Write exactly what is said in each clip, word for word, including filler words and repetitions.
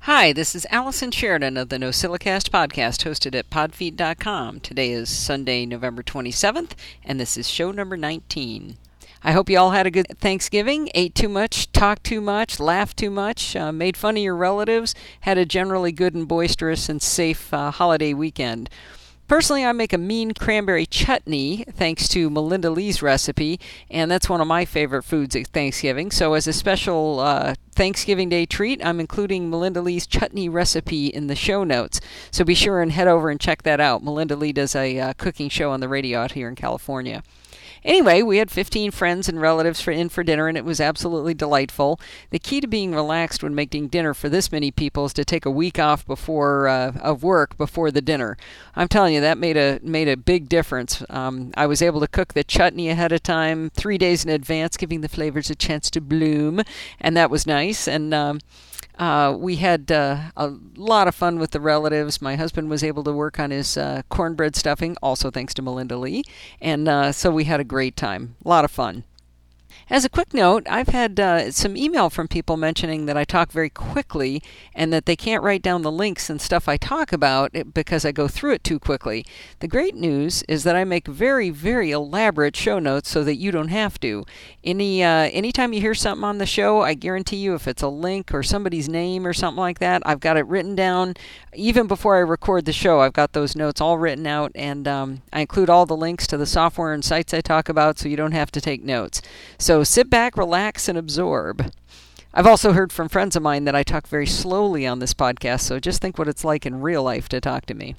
Hi, this is Allison Sheridan of the NosillaCast podcast hosted at podfeet dot com. Today is Sunday, November twenty-seventh, and this is show number nineteen. I hope you all had a good Thanksgiving, ate too much, talked too much, laughed too much, uh, made fun of your relatives, had a generally good and boisterous and safe uh, holiday weekend. Personally, I make a mean cranberry chutney thanks to Melinda Lee's recipe, and that's one of my favorite foods at Thanksgiving. So as a special uh, Thanksgiving Day treat, I'm including Melinda Lee's chutney recipe in the show notes. So be sure and head over and check that out. Melinda Lee does a uh, cooking show on the radio out here in California. Anyway, we had fifteen friends and relatives for, in for dinner, and it was absolutely delightful. The key to being relaxed when making dinner for this many people is to take a week off before uh, of work before the dinner. I'm telling you, that made a made a big difference. Um, I was able to cook the chutney ahead of time, three days in advance, giving the flavors a chance to bloom, and that was nice. And um, Uh, we had uh, a lot of fun with the relatives. My husband was able to work on his uh, cornbread stuffing, also thanks to Melinda Lee, and uh, so we had a great time. A lot of fun. As a quick note, I've had uh, some email from people mentioning that I talk very quickly and that they can't write down the links and stuff I talk about because I go through it too quickly. The great news is that I make very, very elaborate show notes so that you don't have to. Any uh, anytime you hear something on the show, I guarantee you if it's a link or somebody's name or something like that, I've got it written down. Even before I record the show, I've got those notes all written out, and um, I include all the links to the software and sites I talk about so you don't have to take notes. So sit back, relax, and absorb. I've also heard from friends of mine that I talk very slowly on this podcast, so just think what it's like in real life to talk to me.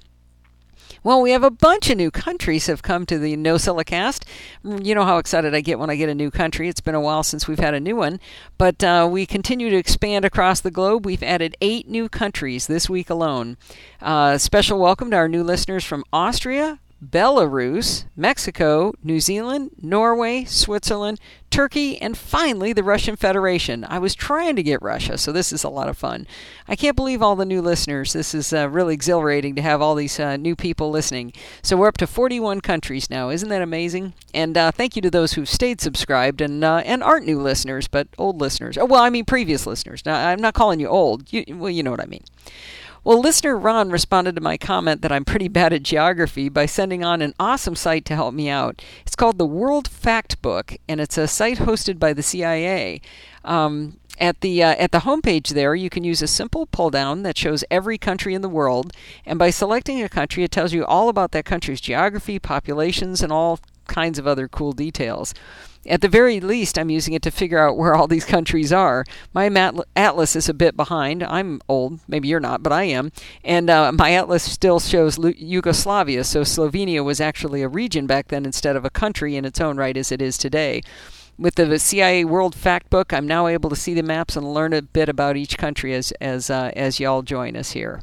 Well, we have a bunch of new countries have come to the NosillaCast. You know how excited I get when I get a new country. It's been a while since we've had a new one, but uh, we continue to expand across the globe. We've added eight new countries this week alone. Uh, special welcome to our new listeners from Austria, Belarus, Mexico, New Zealand, Norway, Switzerland, Turkey, and finally the Russian Federation. I was trying to get Russia, so this is a lot of fun. I can't believe all the new listeners. This is uh, really exhilarating to have all these uh, new people listening. So we're up to forty-one countries now. Isn't that amazing? And uh, thank you to those who've stayed subscribed and uh, and aren't new listeners, but old listeners. Oh, well, I mean previous listeners. Now, I'm not calling you old. You, well, you know what I mean. Well, listener Ron responded to my comment that I'm pretty bad at geography by sending on an awesome site to help me out. It's called the World Factbook, and it's a site hosted by the C I A. Um, at the uh, at the homepage there, you can use a simple pull-down that shows every country in the world, and by selecting a country, it tells you all about that country's geography, populations, and all kinds of other cool details. At the very least, I'm using it to figure out where all these countries are. My atlas is a bit behind. I'm old. Maybe you're not, but I am. And uh, my atlas still shows Yugoslavia, so Slovenia was actually a region back then instead of a country in its own right as it is today. With the C I A World Factbook, I'm now able to see the maps and learn a bit about each country as as uh, as y'all join us here.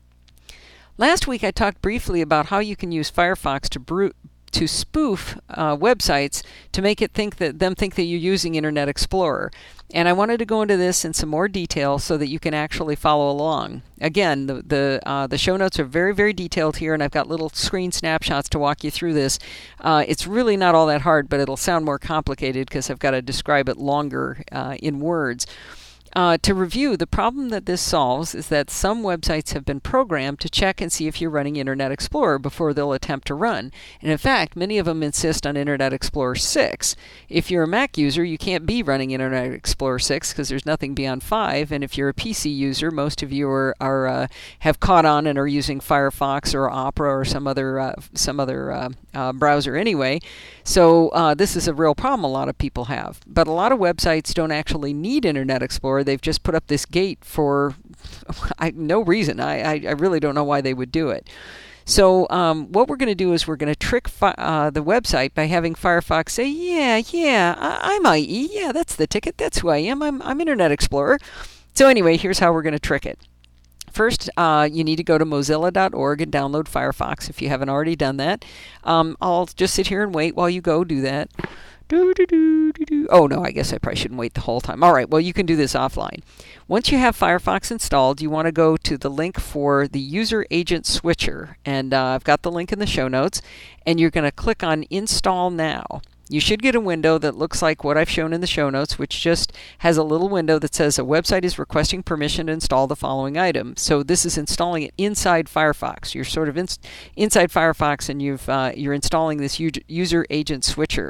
Last week, I talked briefly about how you can use Firefox to brew to spoof uh, websites to make it think that them think that you're using Internet Explorer. And I wanted to go into this in some more detail so that you can actually follow along. Again, the the, uh, the show notes are very, very detailed here, and I've got little screen snapshots to walk you through this. Uh, it's really not all that hard, but it'll sound more complicated because I've got to describe it longer uh, in words. Uh, to review, the problem that this solves is that some websites have been programmed to check and see if you're running Internet Explorer before they'll attempt to run. And in fact, many of them insist on Internet Explorer six. If you're a Mac user, you can't be running Internet Explorer six because there's nothing beyond five. And if you're a P C user, most of you are, are uh, have caught on and are using Firefox or Opera or some other uh, some other uh, uh, browser anyway. So uh, this is a real problem a lot of people have. But a lot of websites don't actually need Internet Explorer. They've just put up this gate for I, no reason. I, I, I really don't know why they would do it. So um, what we're going to do is we're going to trick fi- uh, the website by having Firefox say, yeah, yeah, I- I'm I E. Yeah, that's the ticket. That's who I am. I'm, I'm Internet Explorer. So anyway, here's how we're going to trick it. First, uh, you need to go to mozilla dot org and download Firefox if you haven't already done that. Um, I'll just sit here and wait while you go do that. Do, do, do, do, do. Oh, no, I guess I probably shouldn't wait the whole time. All right, well, you can do this offline. Once you have Firefox installed, you want to go to the link for the User Agent Switcher. And uh, I've got the link in the show notes. And you're going to click on Install Now. you should get a window that looks like what I've shown in the show notes, which just has a little window that says a website is requesting permission to install the following item. So this is installing it inside Firefox. You're sort of in, inside Firefox, and you've uh, you're installing this user agent switcher.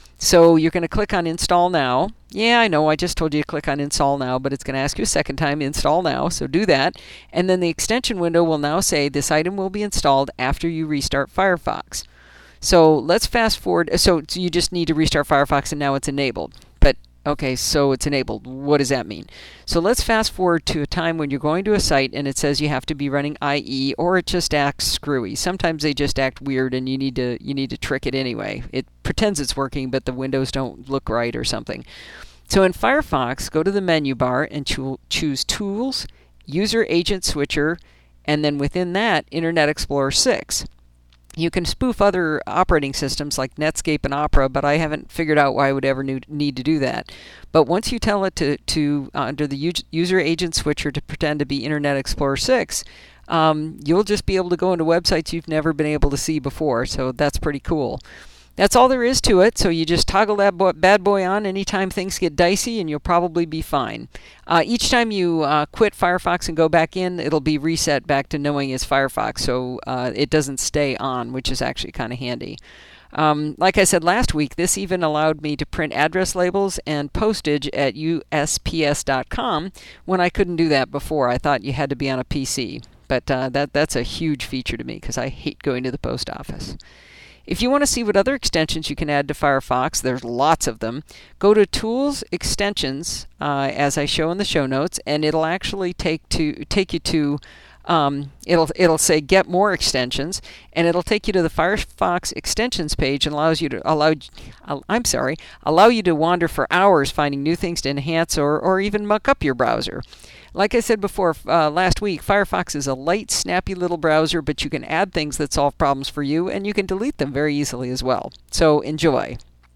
So you're going to click on Install Now. Yeah, I know, I just told you to click on Install Now, but it's going to ask you a second time, Install Now, so do that. And then the extension window will now say this item will be installed after you restart Firefox. So let's fast forward. So, so you just need to restart Firefox, and now it's enabled. But, okay, so it's enabled. What does that mean? So let's fast forward to a time when you're going to a site and it says you have to be running I E, or it just acts screwy. Sometimes they just act weird and you need to you need to trick it anyway. It pretends it's working, but the windows don't look right or something. So in Firefox, go to the menu bar and cho- choose Tools, User Agent Switcher, and then within that, Internet Explorer six. You can spoof other operating systems like Netscape and Opera, but I haven't figured out why I would ever need to do that. But once you tell it to, to uh, under the User Agent Switcher to pretend to be Internet Explorer six, um, you'll just be able to go into websites you've never been able to see before, so that's pretty cool. That's all there is to it, so you just toggle that bo- bad boy on anytime things get dicey, and you'll probably be fine. Uh, each time you uh, quit Firefox and go back in, it'll be reset back to knowing it's Firefox, so uh, it doesn't stay on, which is actually kind of handy. Um, like I said last week, this even allowed me to print address labels and postage at U S P S dot com when I couldn't do that before. I thought you had to be on a P C, but uh, that that's a huge feature to me because I hate going to the post office. If you want to see what other extensions you can add to Firefox, there's lots of them. Go to Tools, Extensions, uh, as I show in the show notes, and it'll actually take to take you to um, it'll it'll say Get More Extensions, and it'll take you to the Firefox Extensions page and allows you to allow I'm sorry allow you to wander for hours finding new things to enhance or or even muck up your browser. Like I said before uh, last week, Firefox is a light, snappy little browser, but you can add things that solve problems for you, and you can delete them very easily as well. So enjoy.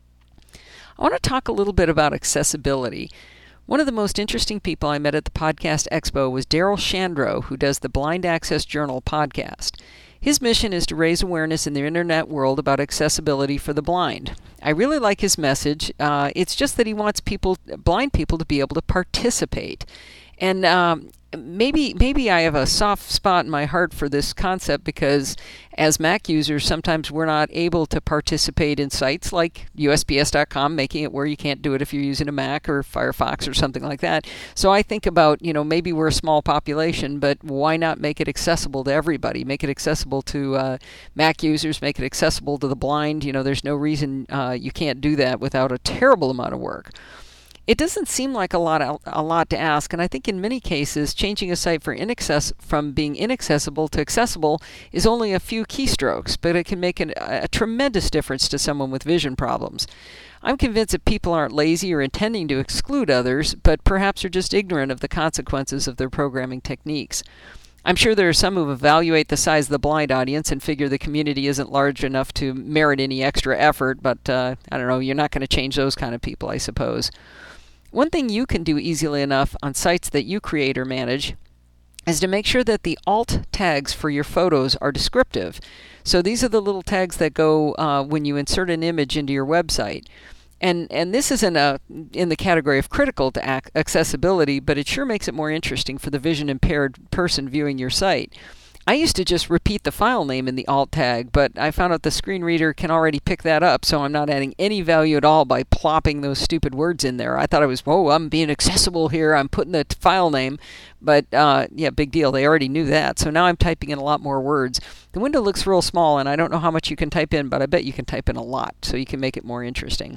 I want to talk a little bit about accessibility. One of the most interesting people I met at the Podcast Expo was Daryl Shandro, who does the Blind Access Journal podcast. His mission is to raise awareness in the internet world about accessibility for the blind. I really like his message. Uh, it's just that he wants people, blind people, to be able to participate. And um, maybe maybe I have a soft spot in my heart for this concept because as Mac users, sometimes we're not able to participate in sites like U S P S dot com, making it where you can't do it if you're using a Mac or Firefox or something like that. So I think about, you know, maybe we're a small population, but why not make it accessible to everybody? Make it accessible to uh, Mac users, make it accessible to the blind. You know, there's no reason uh, you can't do that without a terrible amount of work. It doesn't seem like a lot a lot to ask, and I think in many cases, changing a site for inaccess- from being inaccessible to accessible is only a few keystrokes, but it can make an, a tremendous difference to someone with vision problems. I'm convinced that people aren't lazy or intending to exclude others, but perhaps are just ignorant of the consequences of their programming techniques. I'm sure there are some who evaluate the size of the blind audience and figure the community isn't large enough to merit any extra effort, but uh, I don't know, you're not going to change those kind of people, I suppose. One thing you can do easily enough on sites that you create or manage is to make sure that the alt tags for your photos are descriptive. So these are the little tags that go uh, when you insert an image into your website. And and this isn't a, in the category of critical to ac- accessibility, but it sure makes it more interesting for the vision impaired person viewing your site. I used to just repeat the file name in the alt tag, but I found out the screen reader can already pick that up, so I'm not adding any value at all by plopping those stupid words in there. I thought I was, whoa, I'm being accessible here, I'm putting the file name, but uh, yeah, big deal, they already knew that, so now I'm typing in a lot more words. The window looks real small, and I don't know how much you can type in, but I bet you can type in a lot, so you can make it more interesting.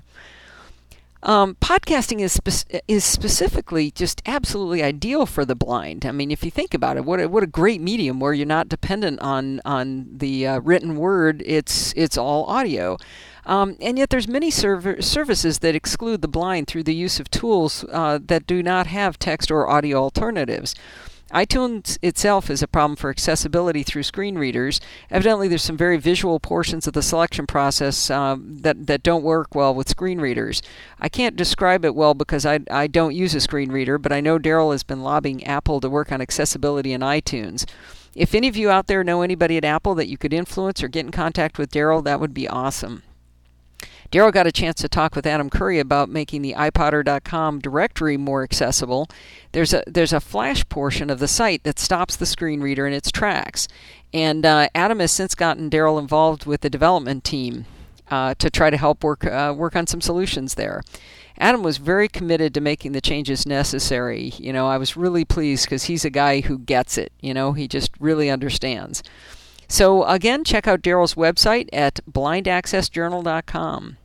Um, podcasting is spe- is specifically just absolutely ideal for the blind. I mean, if you think about it, what a, what a great medium where you're not dependent on on the uh, written word. It's it's all audio, um, and yet there's many server- services that exclude the blind through the use of tools uh, that do not have text or audio alternatives. iTunes itself is a problem for accessibility through screen readers. Evidently, there's some very visual portions of the selection process um, that, that don't work well with screen readers. I can't describe it well because I, I don't use a screen reader, but I know Daryl has been lobbying Apple to work on accessibility in iTunes. If any of you out there know anybody at Apple that you could influence or get in contact with Daryl, that would be awesome. Daryl got a chance to talk with Adam Curry about making the i podder dot com directory more accessible. There's a there's a flash portion of the site that stops the screen reader in its tracks. And uh, Adam has since gotten Daryl involved with the development team uh, to try to help work uh, work on some solutions there. Adam was very committed to making the changes necessary. You know, I was really pleased because he's a guy who gets it. You know, he just really understands. So again, check out Daryl's website at blind access journal dot com.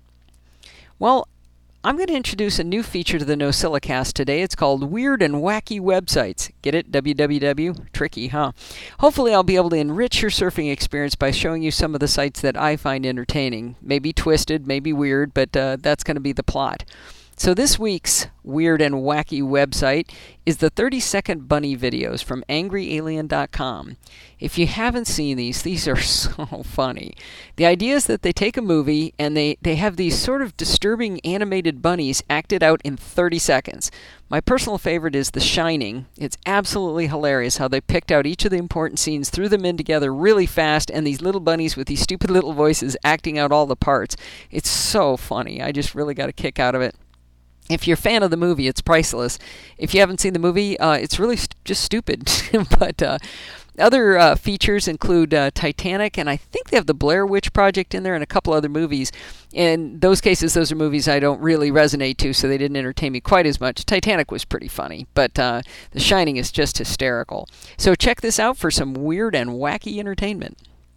Well, I'm going to introduce a new feature to the NosillaCast today. It's called Weird and Wacky Websites. Get it? W W W? Tricky, huh? Hopefully I'll be able to enrich your surfing experience by showing you some of the sites that I find entertaining. Maybe twisted, maybe weird, but uh, that's going to be the plot. So this week's Weird and Wacky website is the thirty second bunny videos from angry alien dot com. If you haven't seen these, these are so funny. The idea is that they take a movie and they, they have these sort of disturbing animated bunnies acted out in thirty seconds. My personal favorite is The Shining. It's absolutely hilarious how they picked out each of the important scenes, threw them in together really fast, and these little bunnies with these stupid little voices acting out all the parts. It's so funny. I just really got a kick out of it. If you're a fan of the movie, it's priceless. If you haven't seen the movie, uh, it's really st- just stupid. But uh, other uh, features include uh, Titanic, and I think they have the Blair Witch Project in there and a couple other movies. In those cases, those are movies I don't really resonate to, so they didn't entertain me quite as much. Titanic was pretty funny, but uh, The Shining is just hysterical. So check this out for some weird and wacky entertainment.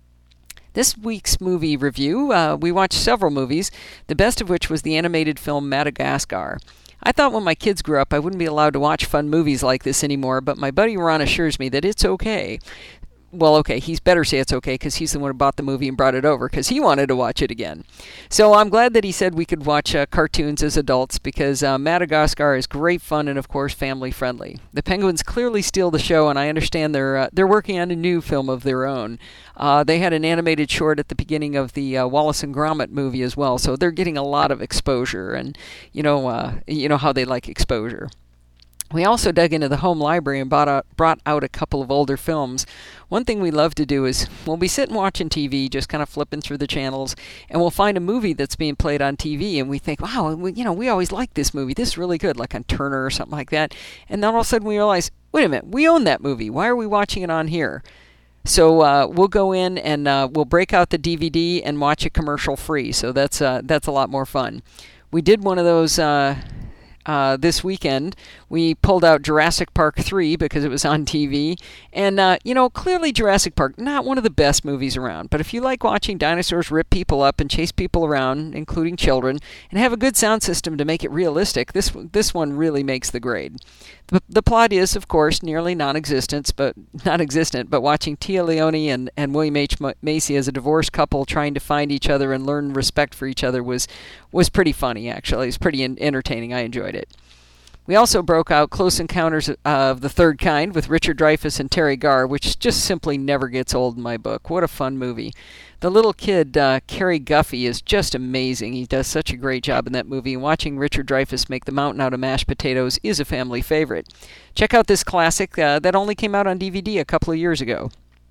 This week's movie review, uh, we watched several movies, the best of which was the animated film Madagascar. I thought when my kids grew up I wouldn't be allowed to watch fun movies like this anymore, but my buddy Ron assures me that it's okay. Well, okay, he's better say it's okay because he's the one who bought the movie and brought it over because he wanted to watch it again. So I'm glad that he said we could watch uh, cartoons as adults because uh, Madagascar is great fun and, of course, family-friendly. The Penguins clearly steal the show, and I understand they're uh, they're working on a new film of their own. Uh, they had an animated short at the beginning of the uh, Wallace and Gromit movie as well, so they're getting a lot of exposure, and you know, uh, you know how they like exposure. We also dug into the home library and brought out, brought out a couple of older films. One thing we love to do is we'll be sitting watching T V, just kind of flipping through the channels, and we'll find a movie that's being played on T V, and we think, wow, we, you know, we always liked this movie. This is really good, like on Turner or something like that. And then all of a sudden we realize, wait a minute, we own that movie. Why are we watching it on here? So uh, we'll go in and uh, we'll break out the D V D and watch it commercial free. So that's uh, that's a lot more fun. We did one of those uh, uh, this weekend. We pulled out Jurassic Park three because it was on T V. And, uh, you know, clearly Jurassic Park, not one of the best movies around. But if you like watching dinosaurs rip people up and chase people around, including children, and have a good sound system to make it realistic, this this one really makes the grade. The, the plot is, of course, nearly non-existent, but non-existent. But watching Tia Leone and, and William H. Macy as a divorced couple trying to find each other and learn respect for each other was was pretty funny. Actually, it was pretty in, entertaining. I enjoyed it. We also broke out Close Encounters of the Third Kind with Richard Dreyfuss and Terry Garr, which just simply never gets old in my book. What a fun movie. The little kid, uh, Kerry Guffey, is just amazing. He does such a great job in that movie, and watching Richard Dreyfuss make the mountain out of mashed potatoes is a family favorite. Check out this classic uh, that only came out on D V D a couple of years ago.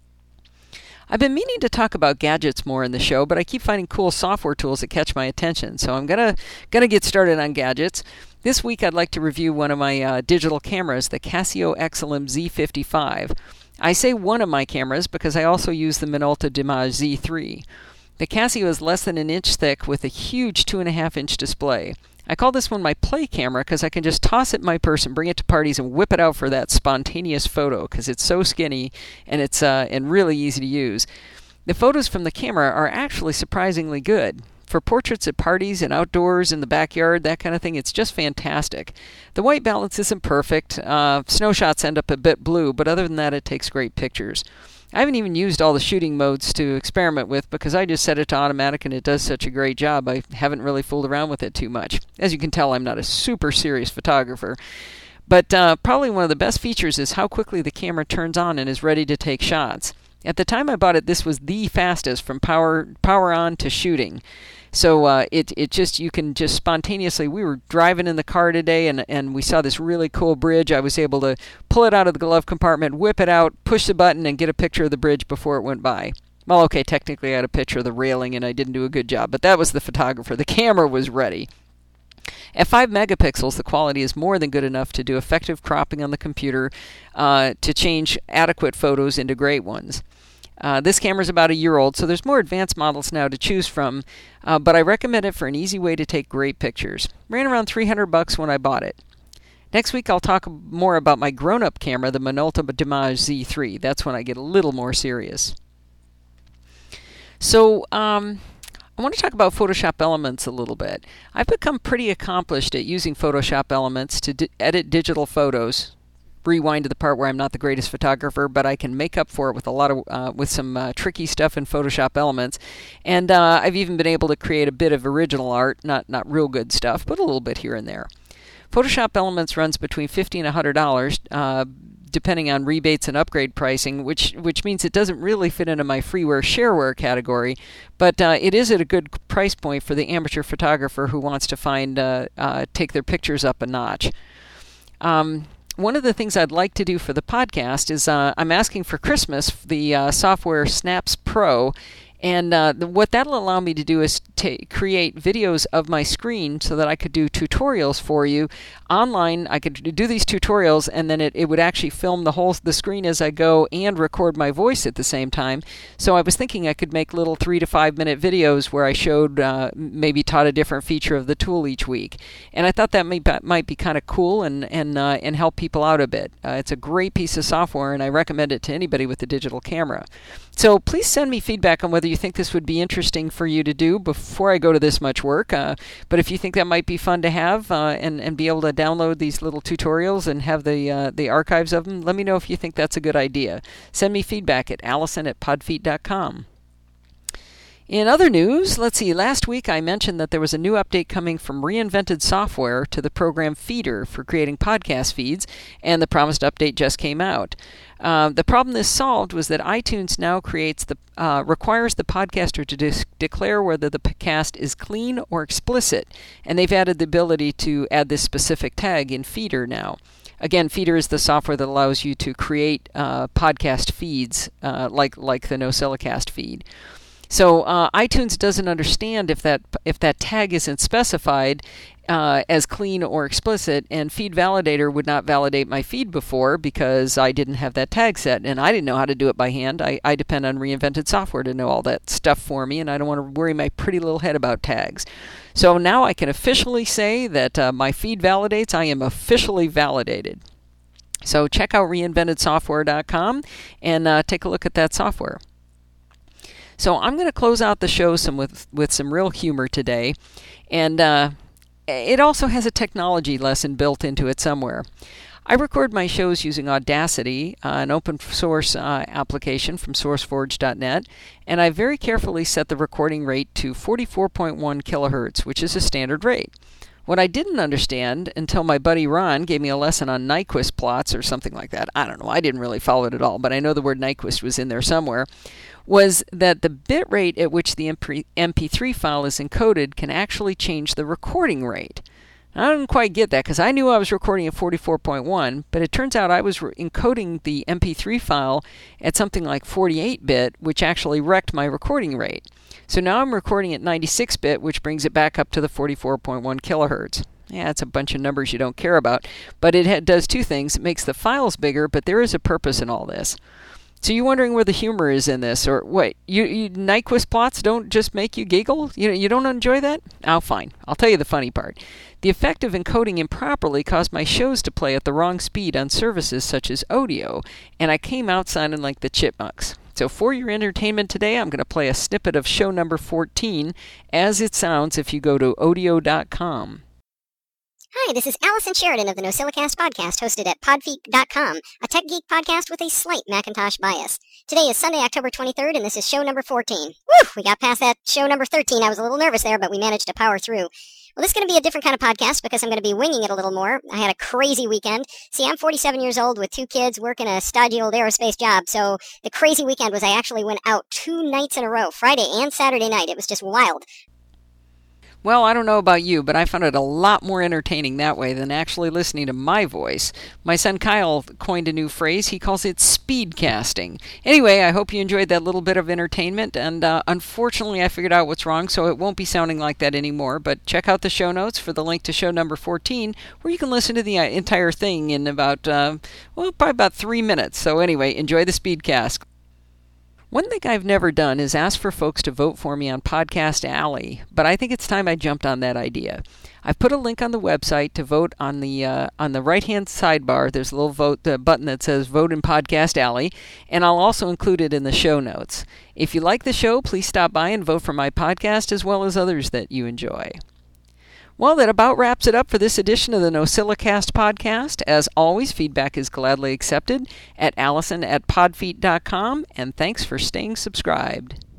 I've been meaning to talk about gadgets more in the show, but I keep finding cool software tools that catch my attention, so I'm gonna gonna get started on gadgets. This week I'd like to review one of my uh, digital cameras, the Casio X L M Z fifty-five. I say one of my cameras because I also use the Minolta Dimage Z three. The Casio is less than an inch thick with a huge two and a half inch display. I call this one my play camera because I can just toss it in my purse and bring it to parties and whip it out for that spontaneous photo because it's so skinny and it's uh, and really easy to use. The photos from the camera are actually surprisingly good. For portraits at parties and outdoors in the backyard, that kind of thing, it's just fantastic. The white balance isn't perfect. Uh, snow shots end up a bit blue, but other than that, it takes great pictures. I haven't even used all the shooting modes to experiment with because I just set it to automatic and it does such a great job. I haven't really fooled around with it too much. As you can tell, I'm not a super serious photographer. But uh, probably one of the best features is how quickly the camera turns on and is ready to take shots. At the time I bought it, this was the fastest from power power on to shooting. So uh, it it just, you can just spontaneously, we were driving in the car today and, and we saw this really cool bridge. I was able to pull it out of the glove compartment, whip it out, push the button, and get a picture of the bridge before it went by. Well, okay, technically I had a picture of the railing and I didn't do a good job, but that was the photographer. The camera was ready. At five megapixels, the quality is more than good enough to do effective cropping on the computer uh, to change adequate photos into great ones. Uh, this camera is about a year old, so there's more advanced models now to choose from, uh, but I recommend it for an easy way to take great pictures. Ran around three hundred bucks when I bought it. Next week I'll talk more about my grown-up camera, the Minolta Dimage Z three. That's when I get a little more serious. So, um... I want to talk about Photoshop Elements a little bit. I've become pretty accomplished at using Photoshop Elements to di- edit digital photos. Rewind to the part where I'm not the greatest photographer, but I can make up for it with a lot of uh, with some uh, tricky stuff in Photoshop Elements. And uh, I've even been able to create a bit of original art, not not real good stuff, but a little bit here and there. Photoshop Elements runs between fifty dollars and one hundred dollars. Uh, depending on rebates and upgrade pricing, which which means it doesn't really fit into my freeware shareware category, but uh, it is at a good price point for the amateur photographer who wants to find uh, uh, take their pictures up a notch. Um, one of the things I'd like to do for the podcast is uh, I'm asking for Christmas the uh, software Snaps Pro. And uh, the, what that'll allow me to do is to create videos of my screen so that I could do tutorials for you online. I could do these tutorials, and then it, it would actually film the whole the screen as I go and record my voice at the same time. So I was thinking I could make little three to five minute videos where I showed, uh, maybe taught a different feature of the tool each week. And I thought that may, might be kind of cool and and uh, and help people out a bit. Uh, it's a great piece of software, and I recommend it to anybody with a digital camera. So please send me feedback on whether you think this would be interesting for you to do before I go to this much work. Uh, but if you think that might be fun to have uh, and, and be able to download these little tutorials and have the uh, the archives of them, let me know if you think that's a good idea. Send me feedback at allison at podfeet dot com. In other news, let's see, last week I mentioned that there was a new update coming from Reinvented Software to the program Feeder for creating podcast feeds, and the promised update just came out. Uh, the problem this solved was that iTunes now creates the uh, requires the podcaster to dis- declare whether the podcast is clean or explicit, and they've added the ability to add this specific tag in Feeder now. Again, Feeder is the software that allows you to create uh, podcast feeds uh, like like the NosillaCast feed. So uh, iTunes doesn't understand if that if that tag isn't specified uh, as clean or explicit, and Feed Validator would not validate my feed before because I didn't have that tag set, and I didn't know how to do it by hand. I, I depend on Reinvented Software to know all that stuff for me, and I don't want to worry my pretty little head about tags. So now I can officially say that uh, my feed validates. I am officially validated. So check out reinvented software dot com and uh, take a look at that software. So I'm going to close out the show some with, with some real humor today, and uh, it also has a technology lesson built into it somewhere. I record my shows using Audacity, uh, an open source uh, application from sourceforge dot net, and I very carefully set the recording rate to forty-four point one kilohertz, which is a standard rate. What I didn't understand until my buddy Ron gave me a lesson on Nyquist plots or something like that, I don't know, I didn't really follow it at all, but I know the word Nyquist was in there somewhere, was that the bit rate at which the M P three file is encoded can actually change the recording rate. I didn't quite get that because I knew I was recording at forty-four point one, but it turns out I was re- encoding the M P three file at something like forty-eight bit, which actually wrecked my recording rate. So now I'm recording at ninety-six bit, which brings it back up to the forty-four point one kilohertz. Yeah, it's a bunch of numbers you don't care about, but it ha- does two things. It makes the files bigger, but there is a purpose in all this. So you're wondering where the humor is in this, or what? You, you Nyquist plots don't just make you giggle? You you don't enjoy that? Oh, fine. I'll tell you the funny part. The effect of encoding improperly caused my shows to play at the wrong speed on services such as Odeo, and I came out sounding like the Chipmunks. So for your entertainment today, I'm going to play a snippet of show number fourteen as it sounds if you go to odeo dot com. Hi, this is Allison Sheridan of the NosillaCast podcast, hosted at podfeet dot com, a tech geek podcast with a slight Macintosh bias. Today is Sunday, October twenty-third, and this is show number fourteen. Woo! We got past that show number thirteen. I was a little nervous there, but we managed to power through. Well, this is going to be a different kind of podcast because I'm going to be winging it a little more. I had a crazy weekend. See, I'm forty-seven years old with two kids, working a stodgy old aerospace job, so the crazy weekend was I actually went out two nights in a row, Friday and Saturday night. It was just wild. Well, I don't know about you, but I found it a lot more entertaining that way than actually listening to my voice. My son Kyle coined a new phrase. He calls it speedcasting. Anyway, I hope you enjoyed that little bit of entertainment, and uh, unfortunately I figured out what's wrong, so it won't be sounding like that anymore. But check out the show notes for the link to show number fourteen, where you can listen to the uh, entire thing in about, uh, well, probably about three minutes. So anyway, enjoy the speedcast. One thing I've never done is ask for folks to vote for me on Podcast Alley, but I think it's time I jumped on that idea. I've put a link on the website to vote on the uh, on the right-hand sidebar. There's a little vote uh, button that says Vote in Podcast Alley, and I'll also include it in the show notes. If you like the show, please stop by and vote for my podcast as well as others that you enjoy. Well, that about wraps it up for this edition of the NosillaCast podcast. As always, feedback is gladly accepted at Allison at podfeet dot com, and thanks for staying subscribed.